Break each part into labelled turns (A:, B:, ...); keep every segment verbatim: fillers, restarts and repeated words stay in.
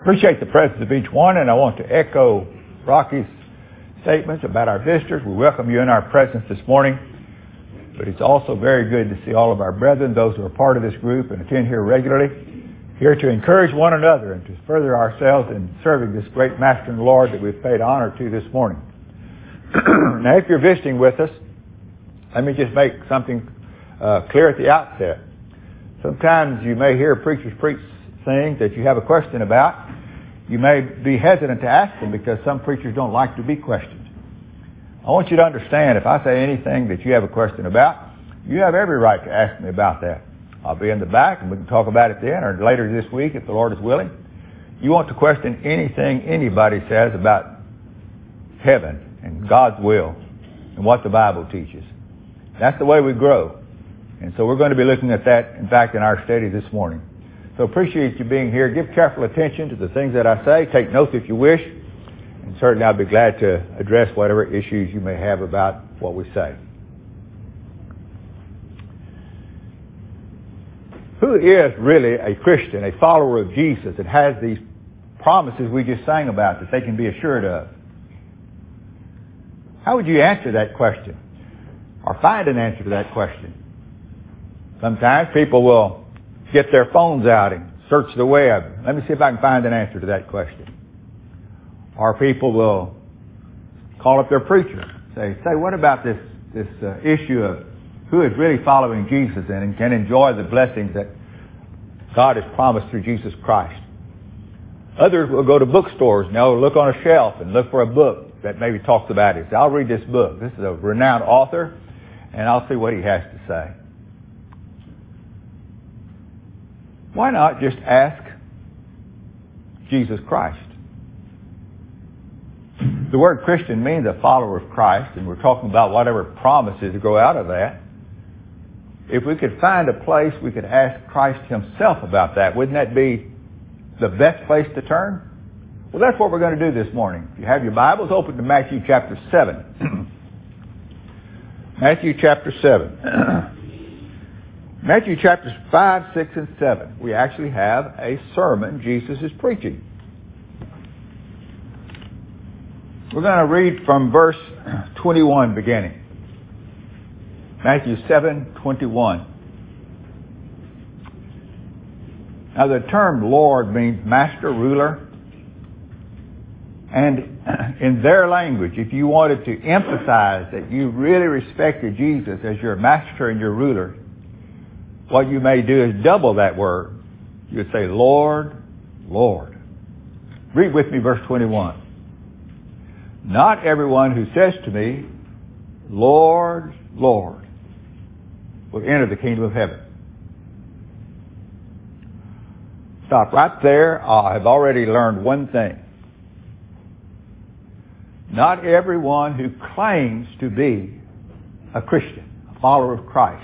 A: Appreciate the presence of each one, and I want to echo Rocky's statements about our visitors. We welcome you in our presence this morning, but it's also very good to see all of our brethren, those who are part of this group and attend here regularly, here to encourage one another and to further ourselves in serving this great Master and Lord that we've paid honor to this morning. Now, if you're visiting with us, let me just make something uh, clear at the outset. Sometimes you may hear preachers preach things that you have a question about. You may be hesitant to ask them because some preachers don't like to be questioned. I want you to understand, if I say anything that you have a question about, you have every right to ask me about that. I'll be in the back and we can talk about it then or later this week if the Lord is willing. You want to question anything anybody says about heaven and God's will and what the Bible teaches. That's the way we grow. And so we're going to be looking at that, in fact, in our study this morning. So appreciate you being here. Give careful attention to the things that I say. Take notes if you wish. And certainly I'll be glad to address whatever issues you may have about what we say. Who is really a Christian, a follower of Jesus that has these promises we just sang about that they can be assured of? How would you answer that question? Or find an answer to that question? Sometimes people will get their phones out and search the web. Let me see if I can find an answer to that question. Or people will call up their preacher. Say, say, what about this, this uh, issue of who is really following Jesus and can enjoy the blessings that God has promised through Jesus Christ? Others will go to bookstores and they'll look on a shelf and look for a book that maybe talks about it. Say, I'll read this book. This is a renowned author and I'll see what he has to say. Why not just ask Jesus Christ? The word Christian means a follower of Christ, and we're talking about whatever promises grow out of that. If we could find a place we could ask Christ himself about that, wouldn't that be the best place to turn? Well, that's what we're going to do this morning. If you have your Bibles, open to Matthew chapter seven. Matthew chapter seven. Matthew chapters five, six, and seven. We actually have a sermon Jesus is preaching. We're going to read from verse twenty-one beginning. Matthew seven, twenty-one. Now the term Lord means master, ruler. And in their language, if you wanted to emphasize that you really respected Jesus as your master and your ruler, what you may do is double that word. You would say, Lord, Lord. Read with me verse twenty-one. Not everyone who says to me, Lord, Lord, will enter the kingdom of heaven. Stop right there. I have already learned one thing. Not everyone who claims to be a Christian, a follower of Christ,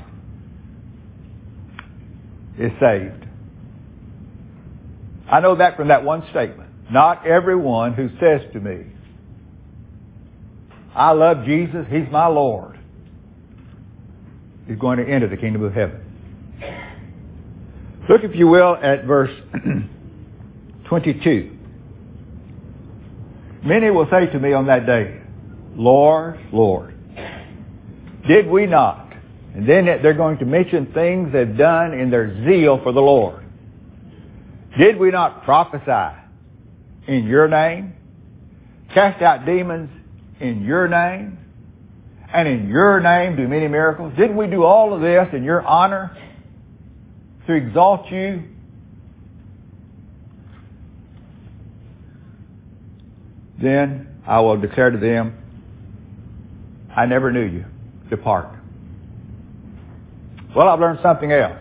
A: is saved. I know that from that one statement. Not everyone who says to me, I love Jesus, He's my Lord, is going to enter the kingdom of heaven. Look, if you will, at verse twenty-two. Many will say to me on that day, Lord, Lord, did we not? And then they're going to mention things they've done in their zeal for the Lord. Did we not prophesy in your name? Cast out demons in your name? And in your name do many miracles? Didn't we do all of this in your honor to exalt you? Then I will declare to them, I never knew you. Depart. Well, I've learned something else.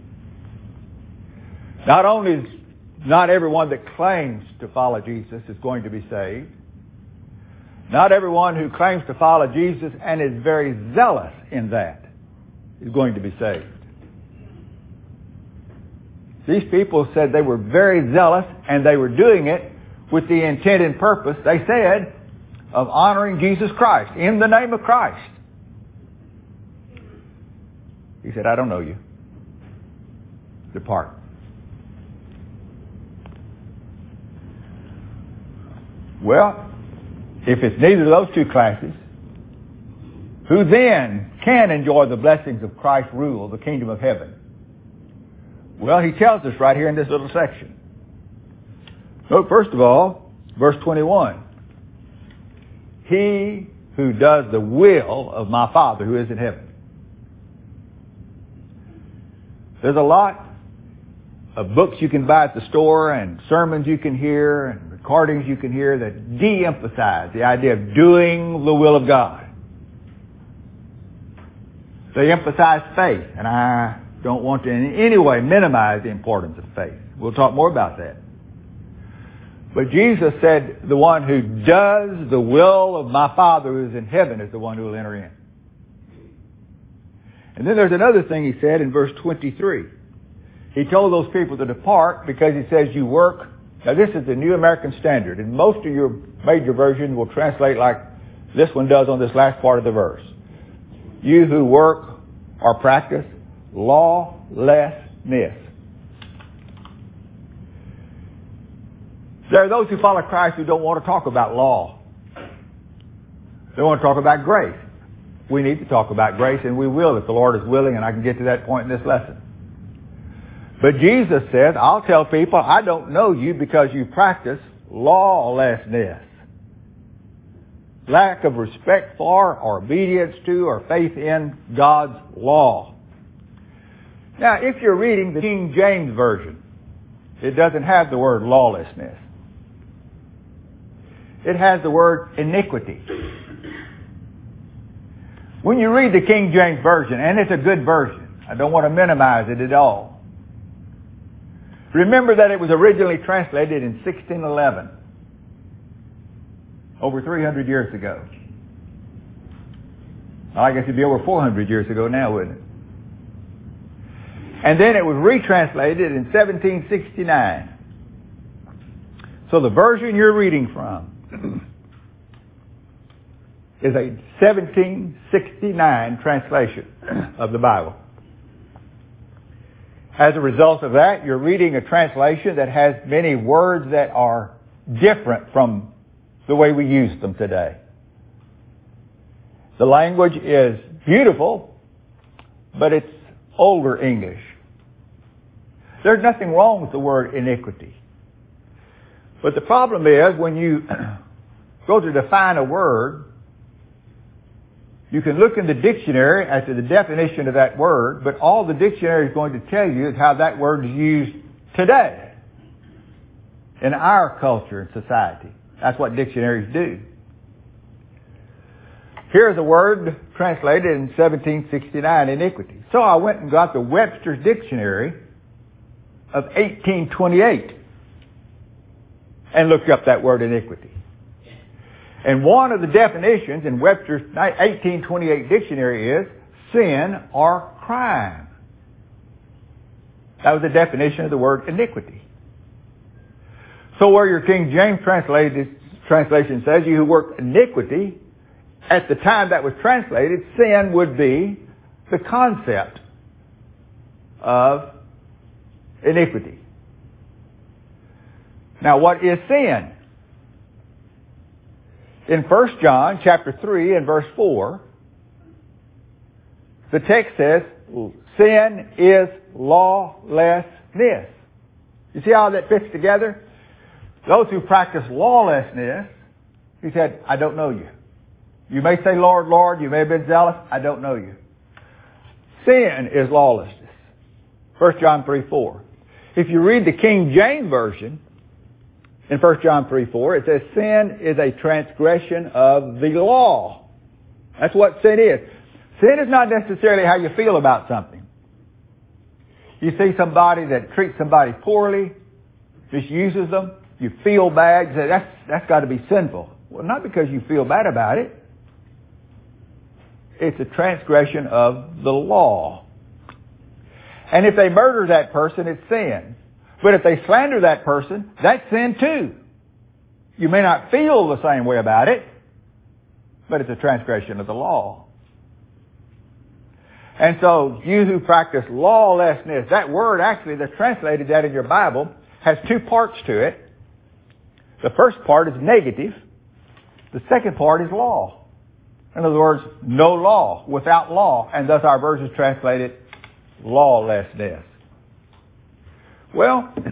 A: Not only is not everyone that claims to follow Jesus is going to be saved, not everyone who claims to follow Jesus and is very zealous in that is going to be saved. These people said they were very zealous and they were doing it with the intent and purpose, they said, of honoring Jesus Christ in the name of Christ. He said, I don't know you. Depart. Well, if it's neither of those two classes, who then can enjoy the blessings of Christ's rule, the kingdom of heaven? Well, he tells us right here in this little section. Note, first of all, verse twenty-one. He who does the will of my Father who is in heaven. There's a lot of books you can buy at the store and sermons you can hear and recordings you can hear that de-emphasize the idea of doing the will of God. They emphasize faith, and I don't want to in any way minimize the importance of faith. We'll talk more about that. But Jesus said, the one who does the will of my Father who is in heaven is the one who will enter in. And then there's another thing he said in verse twenty-three. He told those people to depart because he says you work. Now this is the New American Standard, and most of your major versions will translate like this one does on this last part of the verse. You who work or practice lawlessness. There are those who follow Christ who don't want to talk about law. They want to talk about grace. We need to talk about grace, and we will if the Lord is willing, and I can get to that point in this lesson. But Jesus said, I'll tell people, I don't know you because you practice lawlessness. Lack of respect for, or obedience to, or faith in God's law. Now, if you're reading the King James Version, it doesn't have the word lawlessness. It has the word iniquity. When you read the King James Version, and it's a good version, I don't want to minimize it at all. Remember that it was originally translated in sixteen eleven, over three hundred years ago. Well, I guess it'd be over four hundred years ago now, wouldn't it? And then it was retranslated in seventeen sixty-nine. So the version you're reading from is a seventeen sixty-nine translation of the Bible. As a result of that, you're reading a translation that has many words that are different from the way we use them today. The language is beautiful, but it's older English. There's nothing wrong with the word iniquity. But the problem is when you go to define a word, you can look in the dictionary as to the definition of that word, but all the dictionary is going to tell you is how that word is used today in our culture and society. That's what dictionaries do. Here's a word translated in seventeen sixty-nine, iniquity. So I went and got the Webster's Dictionary of eighteen twenty-eight and looked up that word iniquity. And one of the definitions in Webster's eighteen twenty-eight dictionary is sin or crime. That was the definition of the word iniquity. So where your King James translated, translation says, you who work iniquity, at the time that was translated, sin would be the concept of iniquity. Now, what is sin? In First John chapter three and verse four, the text says, sin is lawlessness. You see how that fits together? Those who practice lawlessness, he said, I don't know you. You may say, Lord, Lord, you may have been zealous, I don't know you. Sin is lawlessness. First John three four. If you read the King James Version, in First John three four, it says sin is a transgression of the law. That's what sin is. Sin is not necessarily how you feel about something. You see somebody that treats somebody poorly, misuses them, you feel bad, you say, that's, that's got to be sinful. Well, not because you feel bad about it. It's a transgression of the law. And if they murder that person, it's sin. But if they slander that person, that's sin too. You may not feel the same way about it, but it's a transgression of the law. And so, you who practice lawlessness, that word actually that's translated that in your Bible has two parts to it. The first part is negative. The second part is law. In other words, no law, without law, and thus our version is translated lawlessness. Well,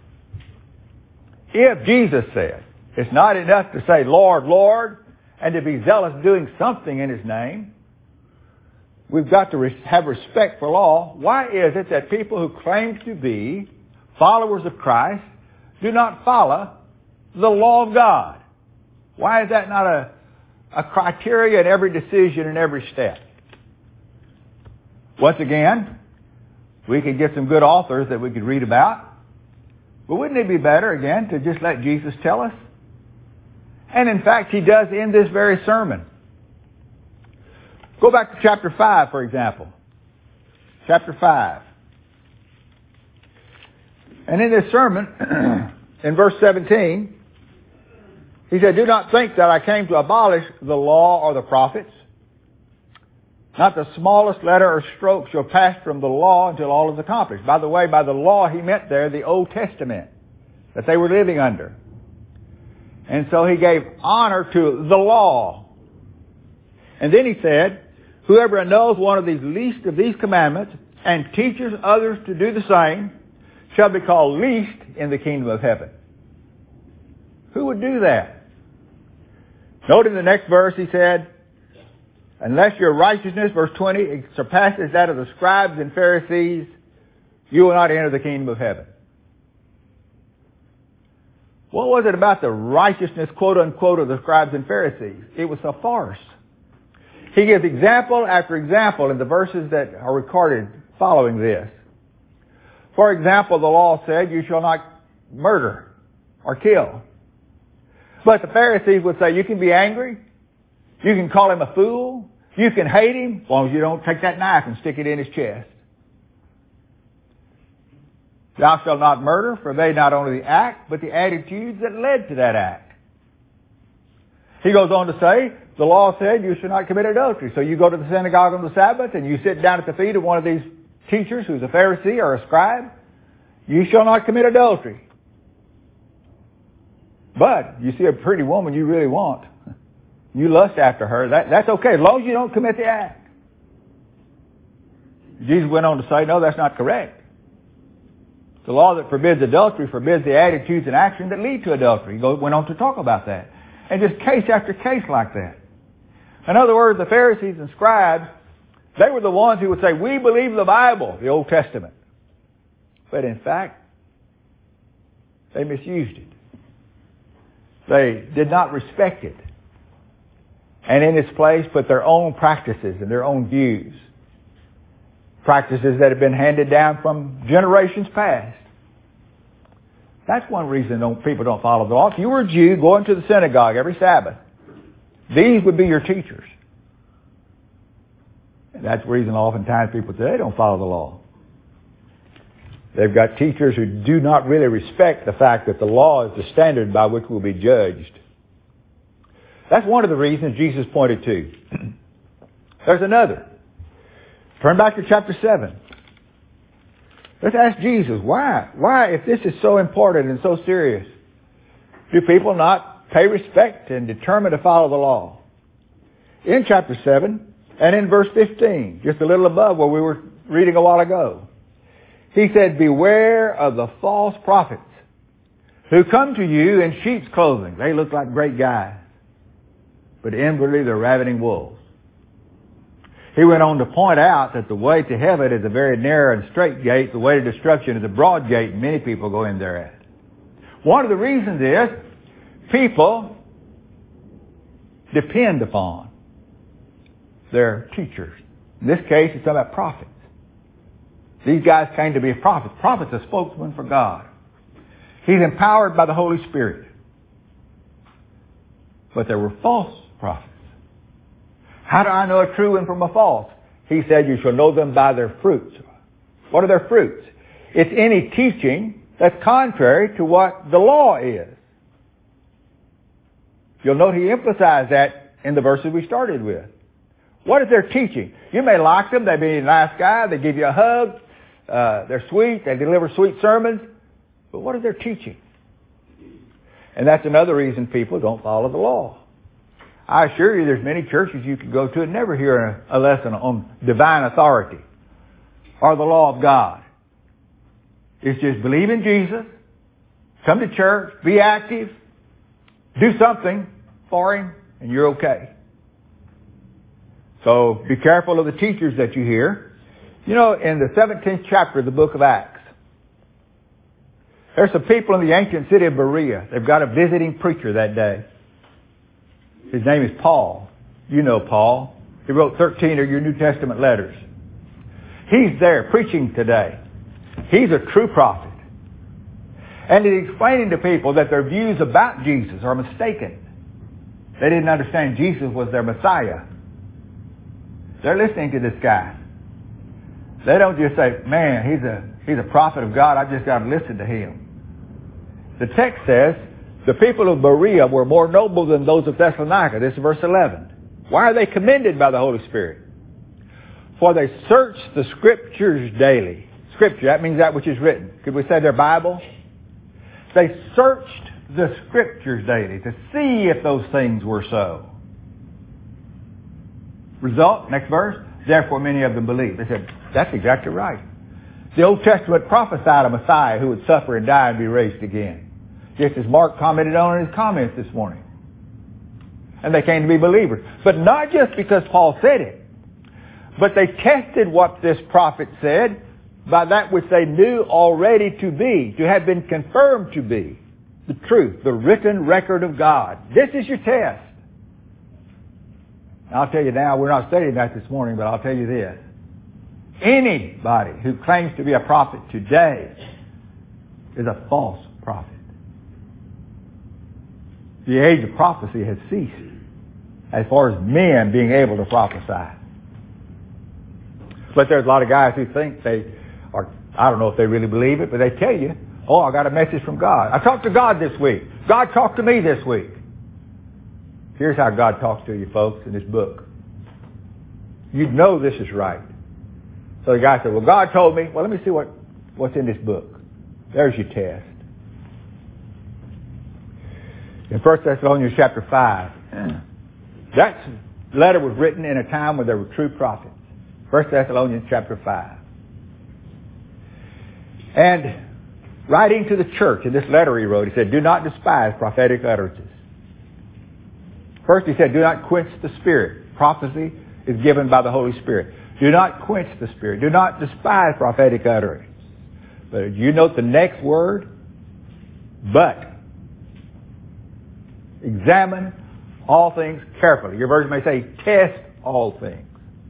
A: if Jesus said, it's not enough to say, Lord, Lord, and to be zealous doing something in His name, we've got to have respect for law. Why is it that people who claim to be followers of Christ do not follow the law of God? Why is that not a, a criteria in every decision and every step? Once again, we could get some good authors that we could read about. But wouldn't it be better, again, to just let Jesus tell us? And in fact, He does in this very sermon. Go back to chapter five, for example. Chapter five. And in this sermon, in verse seventeen, He said, do not think that I came to abolish the law or the prophets. Not the smallest letter or stroke shall pass from the law until all is accomplished. By the way, by the law He meant there the Old Testament that they were living under. And so He gave honor to the law. And then He said, whoever knows one of these least of these commandments and teaches others to do the same shall be called least in the kingdom of heaven. Who would do that? Note in the next verse He said, unless your righteousness, verse twenty, surpasses that of the scribes and Pharisees, you will not enter the kingdom of heaven. What was it about the righteousness, quote unquote, of the scribes and Pharisees? It was a farce. He gives example after example in the verses that are recorded following this. For example, the law said, you shall not murder or kill. But the Pharisees would say, you can be angry. You can call him a fool. You can hate him as long as you don't take that knife and stick it in his chest. Thou shalt not murder, for they not only the act, but the attitudes that led to that act. He goes on to say, the law said you should not commit adultery. So you go to the synagogue on the Sabbath and you sit down at the feet of one of these teachers who's a Pharisee or a scribe. You shall not commit adultery. But you see a pretty woman you really want. You lust after her. That, that's okay, as long as you don't commit the act. Jesus went on to say, no, that's not correct. The law that forbids adultery forbids the attitudes and actions that lead to adultery. He went on to talk about that. And just case after case like that. In other words, the Pharisees and scribes, they were the ones who would say, we believe the Bible, the Old Testament. But in fact, they misused it. They did not respect it. And in its place put their own practices and their own views. Practices that have been handed down from generations past. That's one reason don't, people don't follow the law. If you were a Jew going to the synagogue every Sabbath, these would be your teachers. And that's the reason oftentimes people say they don't follow the law. They've got teachers who do not really respect the fact that the law is the standard by which we'll be judged. That's one of the reasons Jesus pointed to. There's another. Turn back to chapter seven. Let's ask Jesus, why? Why, if this is so important and so serious, do people not pay respect and determine to follow the law? In chapter seven and in verse fifteen, just a little above where we were reading a while ago, He said, beware of the false prophets who come to you in sheep's clothing. They look like great guys, but inwardly they're ravening wolves. He went on to point out that the way to heaven is a very narrow and straight gate. The way to destruction is a broad gate, and many people go in there at. One of the reasons is people depend upon their teachers. In this case, it's about prophets. These guys came to be a prophet. Prophet's a spokesman for God. He's empowered by the Holy Spirit. But there were false prophets. How do I know a true one from a false? He said, you shall know them by their fruits. What are their fruits? It's any teaching that's contrary to what the law is. You'll note he emphasized that in the verses we started with. What is their teaching? You may like them. They may be a nice guy. They give you a hug. Uh, they're sweet. They deliver sweet sermons. But what is their teaching? And that's another reason people don't follow the law. I assure you there's many churches you can go to and never hear a, a lesson on divine authority or the law of God. It's just believe in Jesus, come to church, be active, do something for Him, and you're okay. So be careful of the teachers that you hear. You know, in the seventeenth chapter of the book of Acts, there's some people in the ancient city of Berea. They've got a visiting preacher that day. His name is Paul. You know Paul. He wrote thirteen of your New Testament letters. He's there preaching today. He's a true prophet. And he's explaining to people that their views about Jesus are mistaken. They didn't understand Jesus was their Messiah. They're listening to this guy. They don't just say, man, he's a, he's a prophet of God. I've just got to listen to him. The text says, the people of Berea were more noble than those of Thessalonica. This is verse eleven. Why are they commended by the Holy Spirit? For they searched the Scriptures daily. Scripture, that means that which is written. Could we say their Bible? They searched the Scriptures daily to see if those things were so. Result, next verse, therefore many of them believed. They said, that's exactly right. The Old Testament prophesied a Messiah who would suffer and die and be raised again. Just as Mark commented on in his comments this morning. And they came to be believers. But not just because Paul said it, but they tested what this prophet said by that which they knew already to be, to have been confirmed to be the truth, the written record of God. This is your test. I'll tell you now, we're not studying that this morning, but I'll tell you this. Anybody who claims to be a prophet today is a false prophet. The age of prophecy has ceased as far as men being able to prophesy. But there's a lot of guys who think they are, I don't know if they really believe it, but they tell you, oh, I got a message from God. I talked to God this week. God talked to me this week. Here's how God talks to you folks in this book. You know this is right. So the guy said, well, God told me. Well, let me see what, what's in this book. There's your test. In First Thessalonians chapter five, that letter was written in a time when there were true prophets. First Thessalonians chapter five. And writing to the church, in this letter he wrote, he said, do not despise prophetic utterances. First he said, do not quench the Spirit. Prophecy is given by the Holy Spirit. Do not quench the Spirit. Do not despise prophetic utterance. But you note the next word, but. Examine all things carefully. Your version may say, test all things.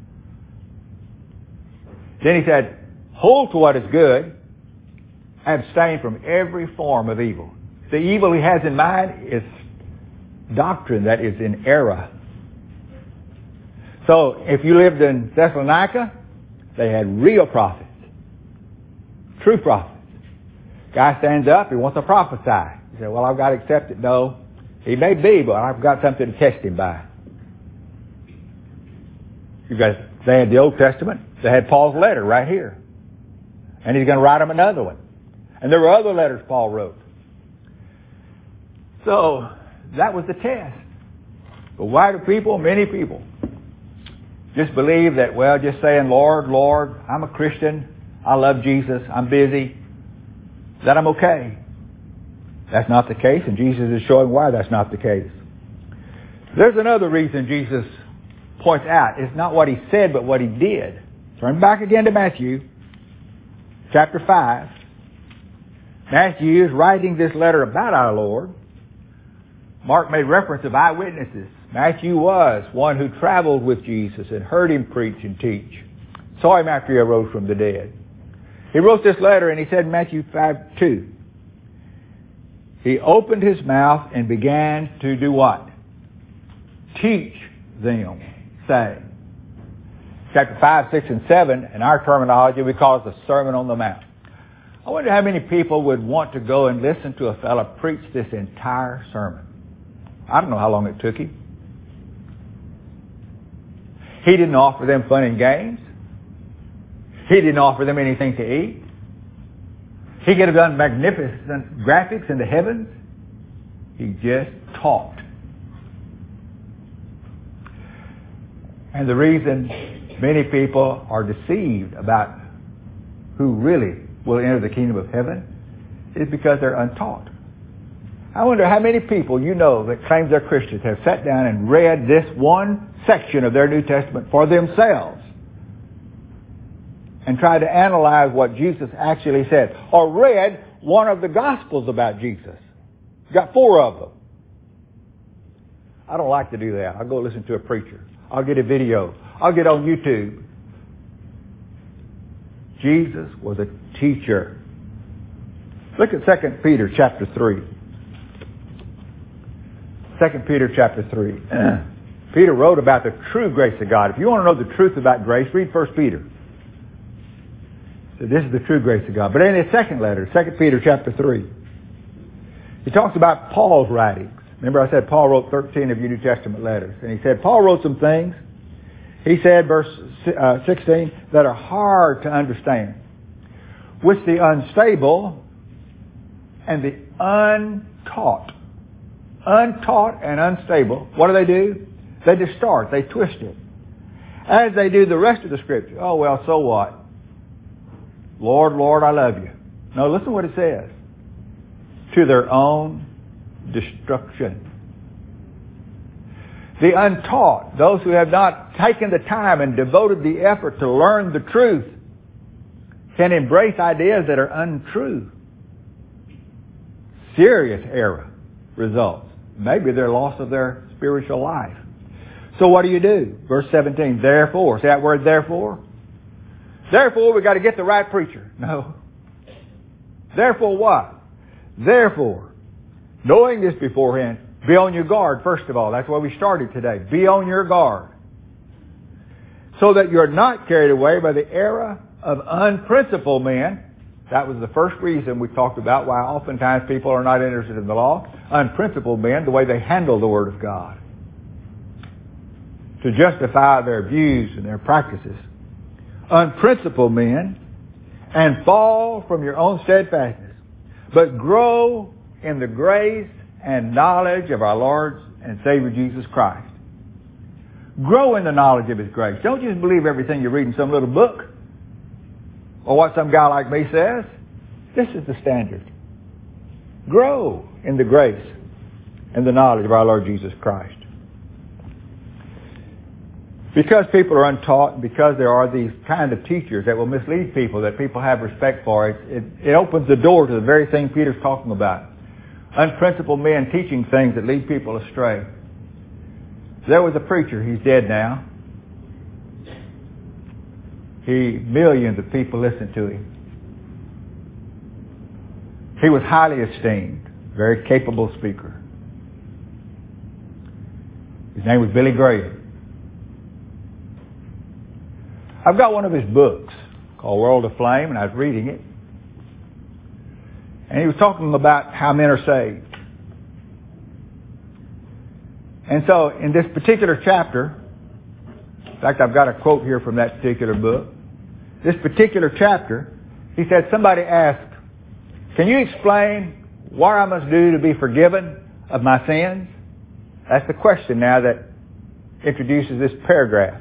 A: Then he said, hold to what is good, abstain from every form of evil. The evil he has in mind is doctrine that is in error. So if you lived in Thessalonica, they had real prophets. True prophets. Guy stands up, he wants to prophesy. He said, well, I've got to accept it. No. He may be, but I've got something to test him by. You guys, they had the Old Testament. They had Paul's letter right here. And he's going to write them another one. And there were other letters Paul wrote. So, that was the test. But why do people, many people, just believe that, well, just saying, Lord, Lord, I'm a Christian, I love Jesus, I'm busy, that I'm okay? That's not the case, and Jesus is showing why that's not the case. There's another reason Jesus points out. It's not what he said, but what he did. Turn back again to Matthew, chapter five. Matthew is writing this letter about our Lord. Mark made reference of eyewitnesses. Matthew was one who traveled with Jesus and heard him preach and teach. Saw him after he arose from the dead. He wrote this letter and he said in Matthew five two, he opened his mouth and began to do what? Teach them, saying. Chapter five, six, and seven, in our terminology, we call it the Sermon on the Mount. I wonder how many people would want to go and listen to a fellow preach this entire sermon. I don't know how long it took him. He didn't offer them fun and games. He didn't offer them anything to eat. He could have done magnificent graphics in the heavens. He just taught. And the reason many people are deceived about who really will enter the kingdom of heaven is because they're untaught. I wonder how many people you know that claim they're Christians have sat down and read this one section of their New Testament for themselves and tried to analyze what Jesus actually said, or read one of the Gospels about Jesus. Got four of them. I don't like to do that. I'll go listen to a preacher. I'll get a video. I'll get on YouTube. Jesus was a teacher. Look at Second Peter chapter three. Second Peter chapter three. Peter wrote about the true grace of God. If you want to know the truth about grace, read First Peter. So this is the true grace of God. But in his second letter, Second Peter chapter three, he talks about Paul's writings. Remember I said Paul wrote thirteen of your New Testament letters. And he said Paul wrote some things, he said, verse uh, sixteen, that are hard to understand, which the unstable and the untaught, untaught and unstable, what do they do? They distort, they twist it. As they do the rest of the Scripture. Oh, well, so what? Lord, Lord, I love you. No, listen to what it says. To their own destruction. The untaught, those who have not taken the time and devoted the effort to learn the truth, can embrace ideas that are untrue. Serious error results. Maybe their loss of their spiritual life. So what do you do? Verse seventeen, therefore. See that word therefore? Therefore we got to get the right preacher. No. Therefore what? Therefore, knowing this beforehand, be on your guard, first of all. That's why we started today. Be on your guard. So that you're not carried away by the error of unprincipled men. That was the first reason we talked about why oftentimes people are not interested in the law. Unprincipled men, the way they handle the Word of God. To justify their views and their practices. Unprincipled men, and fall from your own steadfastness, but grow in the grace and knowledge of our Lord and Savior Jesus Christ. Grow in the knowledge of His grace. Don't just believe everything you read in some little book or what some guy like me says. This is the standard. Grow in the grace and the knowledge of our Lord Jesus Christ. Because people are untaught, and because there are these kind of teachers that will mislead people that people have respect for, it, it, it opens the door to the very thing Peter's talking about. Unprincipled men teaching things that lead people astray. There was a preacher, he's dead now. He, millions of people listened to him. He was highly esteemed, very capable speaker. His name was Billy Graham. I've got one of his books called World of Flame, and I was reading it. And he was talking about how men are saved. And so in this particular chapter, in fact, I've got a quote here from that particular book. This particular chapter, he said, somebody asked, can you explain what I must do to be forgiven of my sins? That's the question now that introduces this paragraph.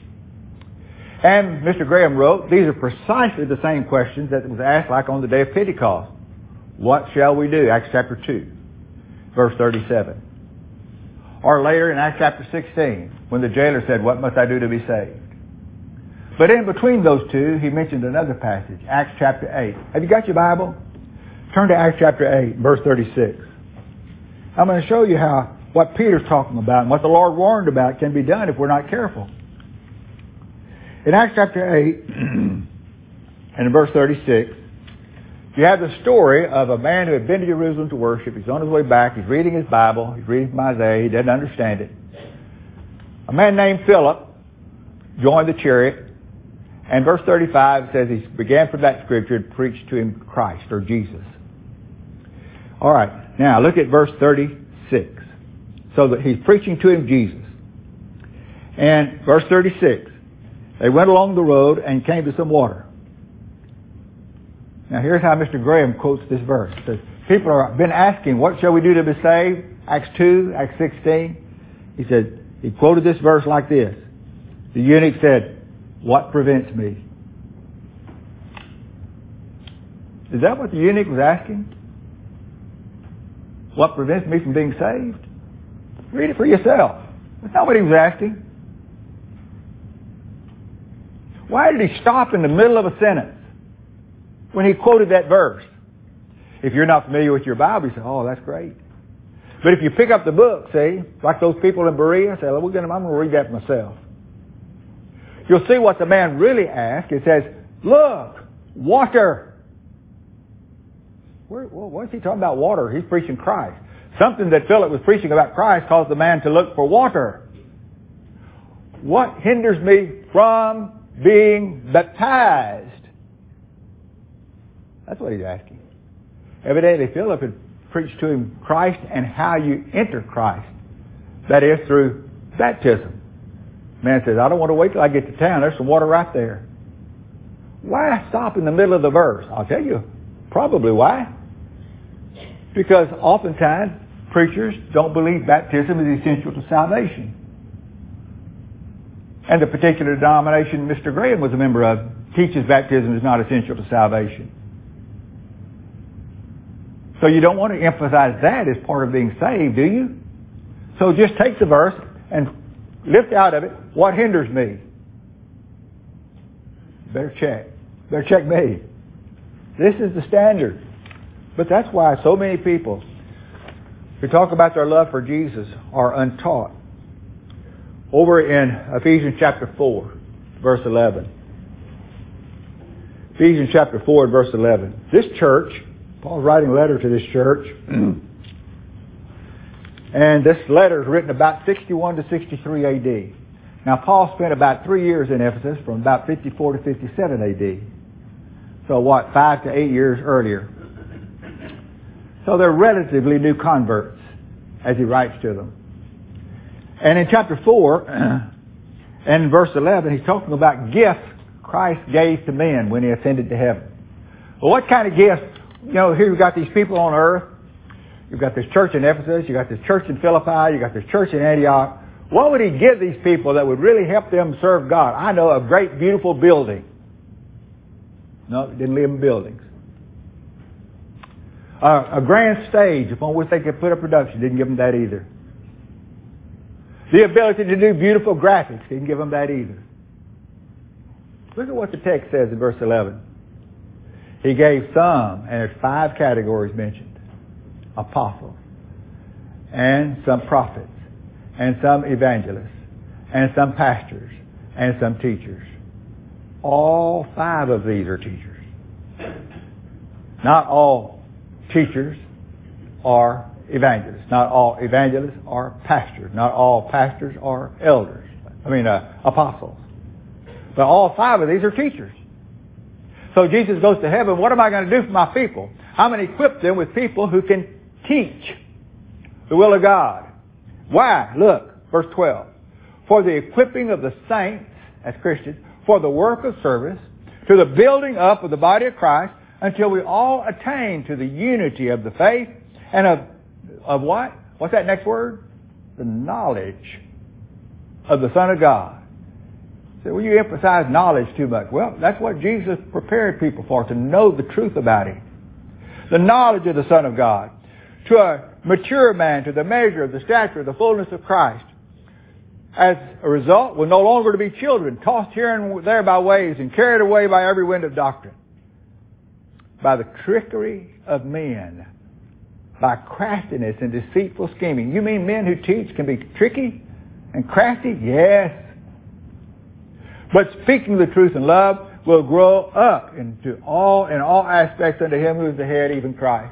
A: And Mister Graham wrote, these are precisely the same questions that was asked like on the day of Pentecost. What shall we do? Acts chapter two, verse thirty-seven. Or later in Acts chapter sixteen, when the jailer said, what must I do to be saved? But in between those two, he mentioned another passage, Acts chapter eight. Have you got your Bible? Turn to Acts chapter eight, verse thirty-six. I'm going to show you how what Peter's talking about and what the Lord warned about can be done if we're not careful. In Acts chapter eight, and in verse thirty-six, you have the story of a man who had been to Jerusalem to worship. He's on his way back. He's reading his Bible. He's reading from Isaiah. He doesn't understand it. A man named Philip joined the chariot. And verse thirty-five says he began from that scripture to preach to him Christ or Jesus. All right. Now look at verse thirty-six. So that he's preaching to him Jesus. And verse thirty-six. They went along the road and came to some water. Now here's how Mister Graham quotes this verse. It says, people have been asking, what shall we do to be saved? Acts two, Acts sixteen. He said, he quoted this verse like this. The eunuch said, what prevents me? Is that what the eunuch was asking? What prevents me from being saved? Read it for yourself. That's not what he was asking. Why did he stop in the middle of a sentence when he quoted that verse? If you're not familiar with your Bible, you say, oh, that's great. But if you pick up the book, see, like those people in Berea, say, well, we're gonna, I'm going to read that myself. You'll see what the man really asked. It says, look, water. Where, well, what's he talking about water? He's preaching Christ. Something that Philip was preaching about Christ caused the man to look for water. What hinders me from being baptized? That's what he's asking. Evidently, Philip had preached to him Christ and how you enter Christ. That is through baptism. Man says, I don't want to wait till I get to town. There's some water right there. Why stop in the middle of the verse? I'll tell you probably why. Because oftentimes preachers don't believe baptism is essential to salvation. And the particular denomination Mister Graham was a member of teaches baptism is not essential to salvation. So you don't want to emphasize that as part of being saved, do you? So just take the verse and lift out of it, what hinders me? Better check. Better check me. This is the standard. But that's why so many people who talk about their love for Jesus are untaught. Over in Ephesians chapter four, verse eleven. Ephesians chapter four and verse eleven. This church, Paul's writing a letter to this church, and this letter is written about sixty-one to sixty-three A D. Now, Paul spent about three years in Ephesus, from about fifty-four to fifty-seven A D. So what, five to eight years earlier. So they're relatively new converts as he writes to them. And in chapter four and verse eleven, he's talking about gifts Christ gave to men when he ascended to heaven. Well, what kind of gifts? You know, here you've got these people on earth. You've got this church in Ephesus. You've got this church in Philippi. You've got this church in Antioch. What would he give these people that would really help them serve God? I know a great, beautiful building. No, didn't live in buildings. Uh, a grand stage upon which they could put a production. Didn't give them that either. The ability to do beautiful graphics. Didn't give them that either. Look at what the text says in verse eleven. He gave some, and there's five categories mentioned. Apostles, and some prophets, and some evangelists, and some pastors, and some teachers. All five of these are teachers. Not all teachers are evangelists. Not all evangelists are pastors. Not all pastors are elders. I mean, uh, apostles. But all five of these are teachers. So Jesus goes to heaven. What am I going to do for my people? I'm going to equip them with people who can teach the will of God. Why? Look, verse twelve. For the equipping of the saints, as Christians, for the work of service, to the building up of the body of Christ, until we all attain to the unity of the faith and of, of what? What's that next word? The knowledge of the Son of God. So, well, you emphasize knowledge too much. Well, that's what Jesus prepared people for, to know the truth about Him. The knowledge of the Son of God. To a mature man, to the measure of the stature of the fullness of Christ. As a result, we're no longer to be children, tossed here and there by waves and carried away by every wind of doctrine. By the trickery of men. By craftiness and deceitful scheming. You mean men who teach can be tricky and crafty? Yes. But speaking the truth in love will grow up into all, in all aspects unto Him who is the head, even Christ.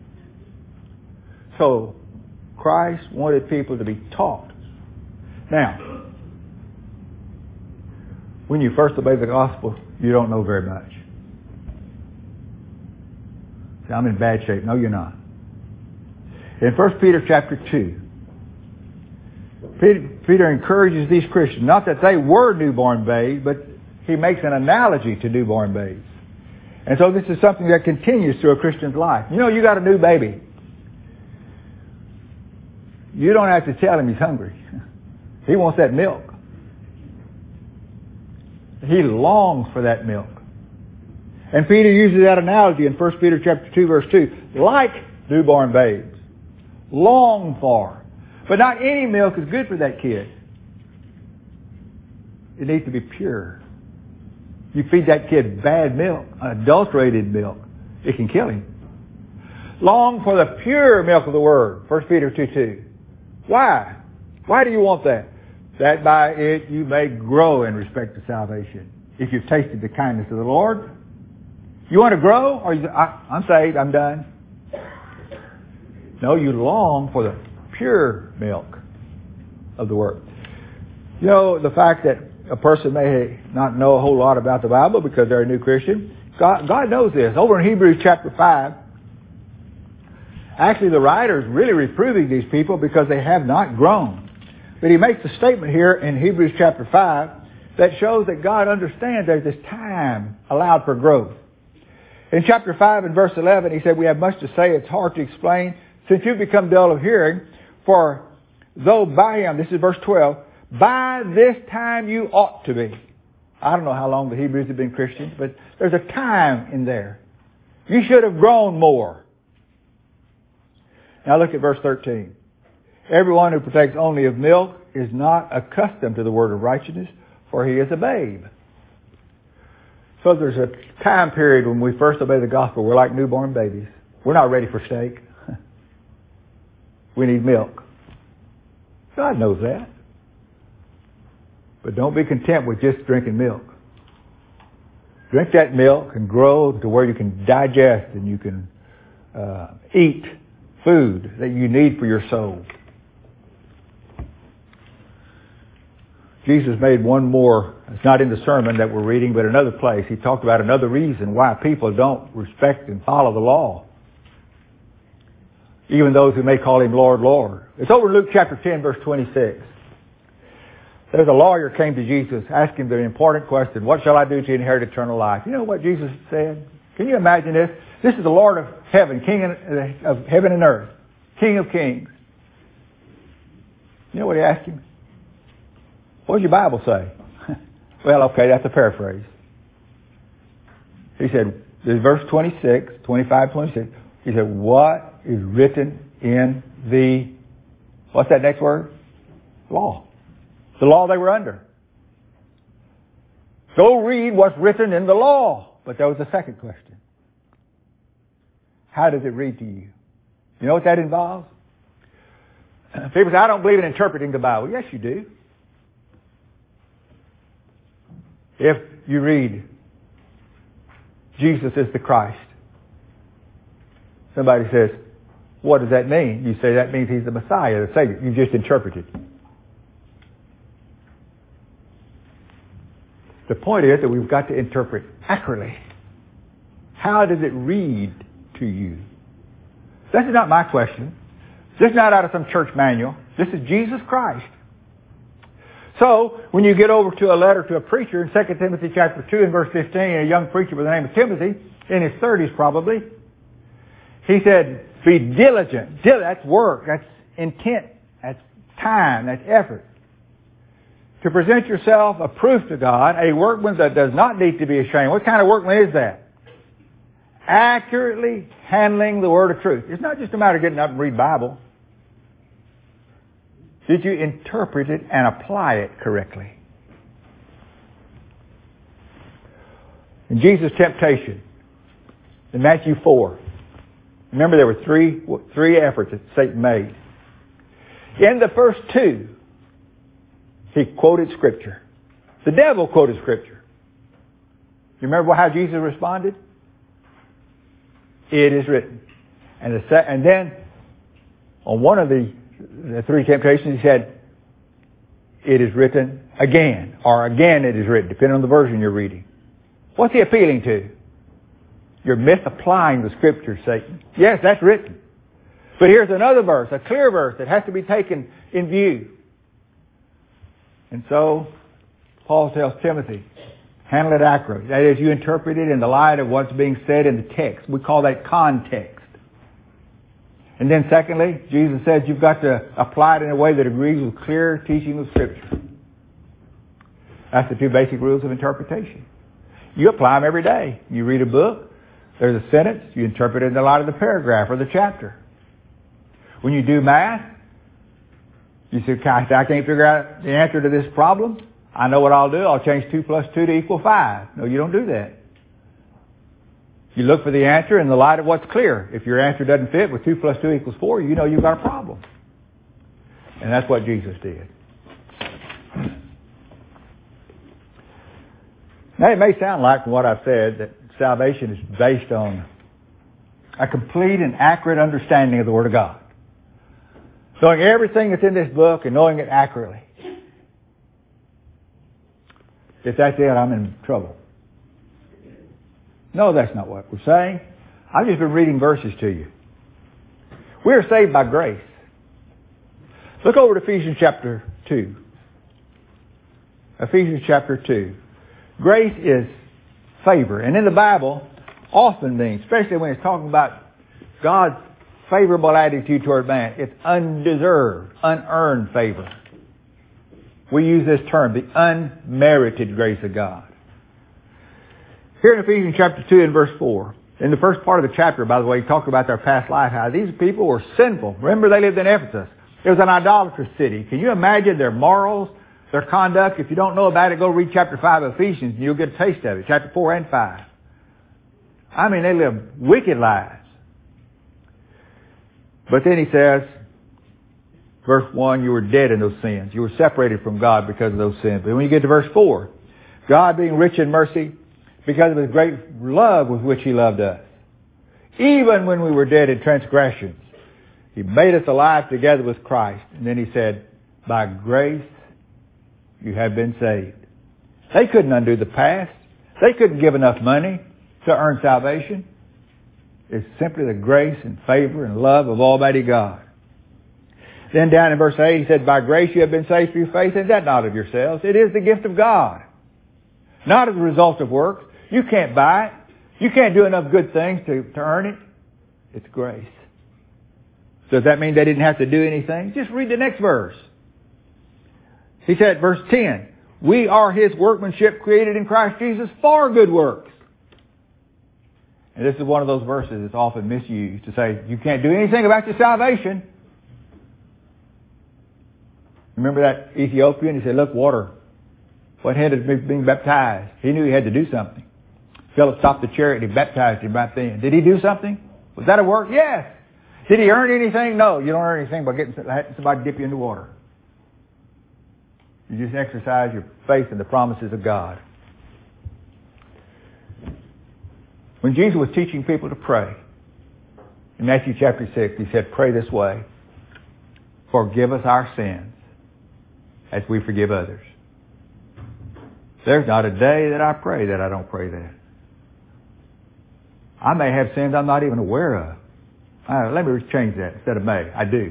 A: So, Christ wanted people to be taught. Now, when you first obey the gospel, you don't know very much. See, I'm in bad shape. No, you're not. In First Peter chapter two, Peter, Peter encourages these Christians, not that they were newborn babes, but he makes an analogy to newborn babes. And so this is something that continues through a Christian's life. You know, you got a new baby. You don't have to tell him he's hungry. He wants that milk. He longs for that milk. And Peter uses that analogy in First Peter chapter two, verse two. Like newborn babes. Long for. But not any milk is good for that kid. It needs to be pure. You feed that kid bad milk, adulterated milk, it can kill him. Long for the pure milk of the Word. First Peter two two. Why? Why do you want that? That by it you may grow in respect to salvation. If you've tasted the kindness of the Lord. You want to grow? Or you, I, I'm saved, I'm done. No, you long for the pure milk of the Word. You know, the fact that a person may not know a whole lot about the Bible because they're a new Christian, God, God knows this. Over in Hebrews chapter five, actually the writer is really reproving these people because they have not grown. But he makes a statement here in Hebrews chapter five that shows that God understands there's this time allowed for growth. In chapter five and verse eleven, he said, we have much to say, it's hard to explain, since you've become dull of hearing, for though by him, this is verse twelve, by this time you ought to be. I don't know how long the Hebrews have been Christians, but there's a time in there. You should have grown more. Now look at verse thirteen. Everyone who partakes only of milk is not accustomed to the word of righteousness, for he is a babe. So there's a time period when we first obey the gospel. We're like newborn babies. We're not ready for steak. We need milk. God knows that. But don't be content with just drinking milk. Drink that milk and grow to where you can digest and you can uh, eat food that you need for your soul. Jesus made one more, it's not in the sermon that we're reading, but another place. He talked about another reason why people don't respect and follow the law. Even those who may call him Lord, Lord. It's over in Luke chapter ten, verse twenty-six. There's a lawyer came to Jesus, asked him the important question, what shall I do to inherit eternal life? You know what Jesus said? Can you imagine this? This is the Lord of heaven, King of heaven and earth, King of kings. You know what he asked him? What does your Bible say? Well, okay, that's a paraphrase. He said, this is verse twenty-six, twenty-five, twenty-six. He said, what is written in the, what's that next word? Law. The law they were under. Go read what's written in the law. But there was a second question. How does it read to you? You know what that involves? People say, I don't believe in interpreting the Bible. Yes, you do. If you read, Jesus is the Christ. Somebody says, what does that mean? You say that means he's the Messiah, the Savior. You just interpreted. The point is that we've got to interpret accurately. How does it read to you? This is not my question. This is not out of some church manual. This is Jesus Christ. So, when you get over to a letter to a preacher in Second Timothy chapter two and verse fifteen, a young preacher by the name of Timothy, in his thirties probably, he said, be diligent. Dil- that's work. That's intent. That's time. That's effort. To present yourself approved to God, a workman that does not need to be ashamed. What kind of workman is that? Accurately handling the word of truth. It's not just a matter of getting up and read Bible. Did you interpret it and apply it correctly? In Jesus' temptation, in Matthew four, remember there were three, three efforts that Satan made. In the first two, he quoted Scripture. The devil quoted Scripture. You remember how Jesus responded? It is written. And, the se- and then, on one of the, the three temptations, he said, it is written again. Or again it is written, depending on the version you're reading. What's he appealing to? You're misapplying the Scripture, Satan. Yes, that's written. But here's another verse, a clear verse that has to be taken in view. And so, Paul tells Timothy, Handle it accurately. That is, you interpret it in the light of what's being said in the text. We call that context. And then secondly, Jesus says you've got to apply it in a way that agrees with clear teaching of Scripture. That's the two basic rules of interpretation. You apply them every day. You read a book, there's a sentence, you interpret it in the light of the paragraph or the chapter. When you do math, you say, I can't figure out the answer to this problem. I know what I'll do. I'll change two plus two to equal five. No, you don't do that. You look for the answer in the light of what's clear. If your answer doesn't fit with two plus two equals four, you know you've got a problem. And that's what Jesus did. Now, it may sound like, from what I've said, that salvation is based on a complete and accurate understanding of the Word of God. Knowing everything that's in this book and knowing it accurately. If that's it, I'm in trouble. No, that's not what we're saying. I've just been reading verses to you. We are saved by grace. Look over to Ephesians chapter two. Ephesians chapter two. Grace is favor. And in the Bible, often means, especially when it's talking about God's favorable attitude toward man, it's undeserved, unearned favor. We use this term, the unmerited grace of God. Here in Ephesians chapter two and verse four, in the first part of the chapter, by the way, he talked about their past life, how these people were sinful. Remember, they lived in Ephesus. It was an idolatrous city. Can you imagine their morals, their conduct? If you don't know about it, go read chapter five of Ephesians and you'll get a taste of it. Chapter four and five. I mean, they lived wicked lives. But then he says, verse one, you were dead in those sins. You were separated from God because of those sins. But when you get to verse four, God being rich in mercy, because of His great love with which He loved us, even when we were dead in transgressions, He made us alive together with Christ. And then He said, by grace you have been saved. They couldn't undo the past. They couldn't give enough money to earn salvation. It's simply the grace and favor and love of Almighty God. Then down in verse eight, he said, by grace you have been saved through faith, and that not of yourselves. It is the gift of God. Not as a result of works. You can't buy it. You can't do enough good things to, to earn it. It's grace. Does that mean they didn't have to do anything? Just read the next verse. He said, verse ten, we are His workmanship created in Christ Jesus for good works. And this is one of those verses that's often misused to say, you can't do anything about your salvation. Remember that Ethiopian? He said, look, water. What hindered me from being baptized? He knew he had to do something. Philip stopped the chariot and he baptized him right then. Did he do something? Was that a work? Yes. Did he earn anything? No. You don't earn anything by getting somebody to dip you in the water. You just exercise your faith in the promises of God. When Jesus was teaching people to pray, in Matthew chapter six, He said, pray this way. Forgive us our sins as we forgive others. There's not a day that I pray that I don't pray that. I may have sins I'm not even aware of. Uh, let me change that instead of may. I do.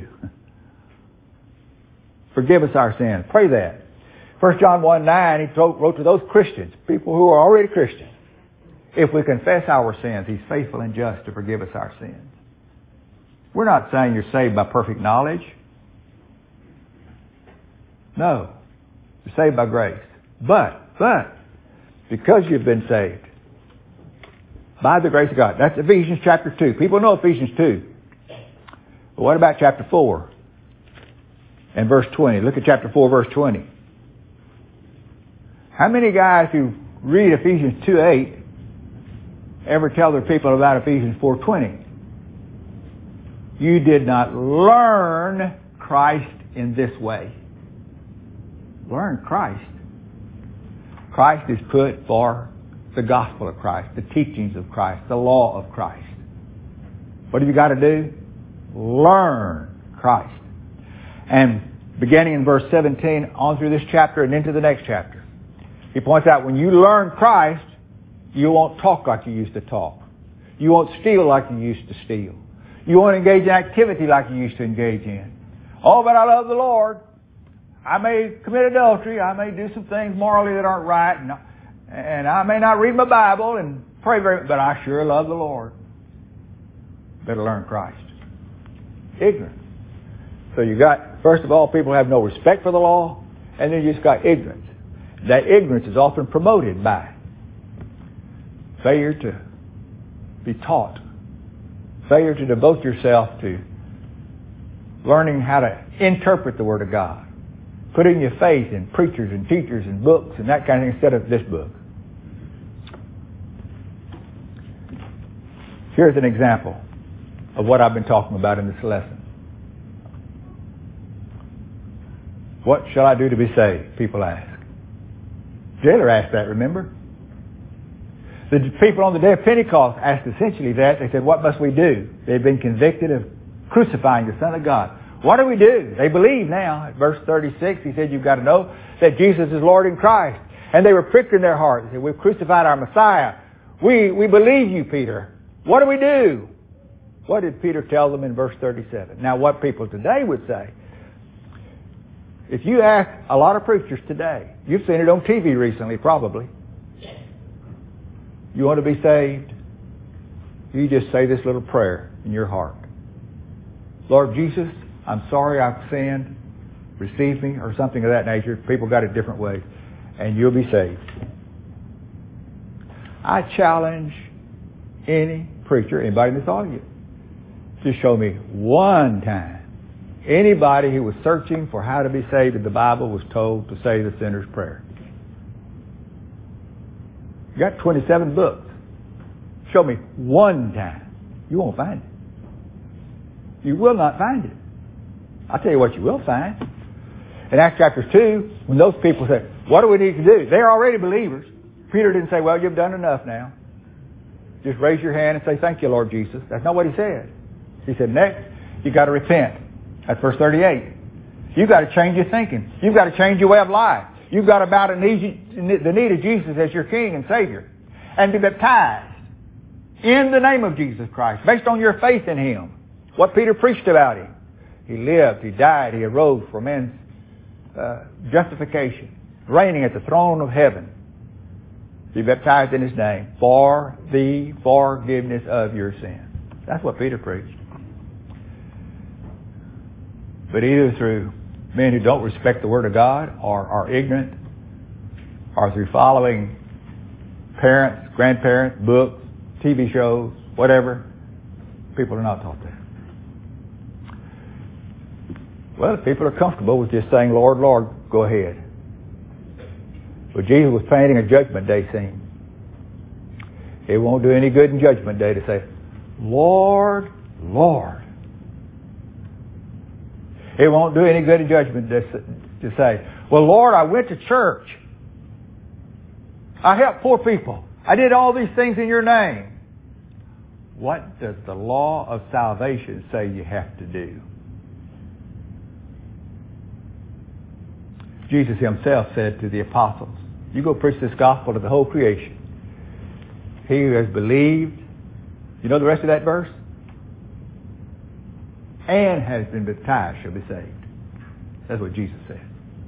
A: Forgive us our sins. Pray that. First John one nine, he wrote, wrote to those Christians, people who are already Christians, if we confess our sins, He's faithful and just to forgive us our sins. We're not saying you're saved by perfect knowledge. No. You're saved by grace. But, but, because you've been saved by the grace of God. That's Ephesians chapter two. People know Ephesians two. But what about chapter four and verse twenty? Look at chapter four, verse twenty. How many guys who read Ephesians two eight ever tell their people about Ephesians four twenty? You did not learn Christ in this way. Learn Christ. Christ is put for the gospel of Christ, the teachings of Christ, the law of Christ. What have you got to do? Learn Christ. And beginning in verse seventeen on through this chapter and into the next chapter, he points out when you learn Christ, you won't talk like you used to talk. You won't steal like you used to steal. You won't engage in activity like you used to engage in. Oh, but I love the Lord. I may commit adultery. I may do some things morally that aren't right. No. And I may not read my Bible and pray very, but I sure love the Lord. Better learn Christ. Ignorance. So you got, first of all, people have no respect for the law, and then you just got ignorance. That ignorance is often promoted by failure to be taught, failure to devote yourself to learning how to interpret the Word of God, putting your faith in preachers and teachers and books and that kind of thing instead of this book. Here's an example of what I've been talking about in this lesson. What shall I do to be saved? People ask. Jailer asked that, remember? The people on the day of Pentecost asked essentially that. They said, what must we do? They've been convicted of crucifying the Son of God. What do we do? They believe now. At verse thirty-six, he said, you've got to know that Jesus is Lord in Christ. And they were pricked in their hearts. They said, we've crucified our Messiah. We, we believe you, Peter. What do we do? What did Peter tell them in verse thirty-seven? Now, what people today would say, if you ask a lot of preachers today, you've seen it on T V recently probably, you want to be saved, you just say this little prayer in your heart. Lord Jesus, I'm sorry I've sinned, receive me, or something of that nature. People got it different ways, and you'll be saved. I challenge any preacher, anybody in this audience, to show me one time anybody who was searching for how to be saved in the Bible was told to say the sinner's prayer. You got twenty-seven books. Show me one time. You won't find it. You will not find it. I'll tell you what you will find. In Acts chapter two, when those people said, what do we need to do? They're already believers. Peter didn't say, well, you've done enough now. Just raise your hand and say, thank you, Lord Jesus. That's not what he said. He said, next, you got to repent. That's verse thirty-eight. You've got to change your thinking. You've got to change your way of life. You've got to bow to the knee of Jesus as your King and Savior and be baptized in the name of Jesus Christ based on your faith in Him. What Peter preached about Him. He lived, He died, He arose for man's uh, justification, reigning at the throne of heaven. Be baptized in His name for the forgiveness of your sins. That's what Peter preached. But either through men who don't respect the Word of God or are ignorant, or through following parents, grandparents, books, T V shows, whatever, people are not taught that. Well, if people are comfortable with just saying, Lord, Lord, go ahead. But Jesus was painting a judgment day scene. It won't do any good in judgment day to say, Lord, Lord. It won't do any good in judgment to say, well, Lord, I went to church. I helped poor people. I did all these things in your name. What does the law of salvation say you have to do? Jesus Himself said to the apostles, you go preach this gospel to the whole creation. He who has believed, you know the rest of that verse? And has been baptized shall be saved. That's what Jesus said.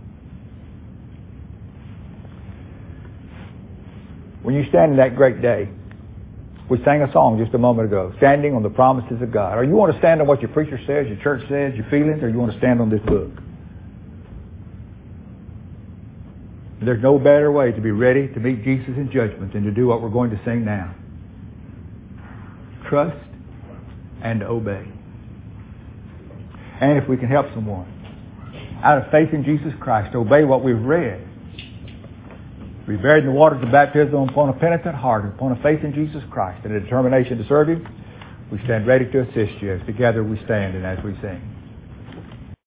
A: When you stand in that great day, we sang a song just a moment ago, standing on the promises of God. Or you want to stand on what your preacher says, your church says, your feelings, or you want to stand on this book? There's no better way to be ready to meet Jesus in judgment than to do what we're going to sing now. Trust and obey. And if we can help someone, out of faith in Jesus Christ, obey what we've read. Be buried in the waters of baptism upon a penitent heart, upon a faith in Jesus Christ and a determination to serve Him. We stand ready to assist you as together we stand and as we sing.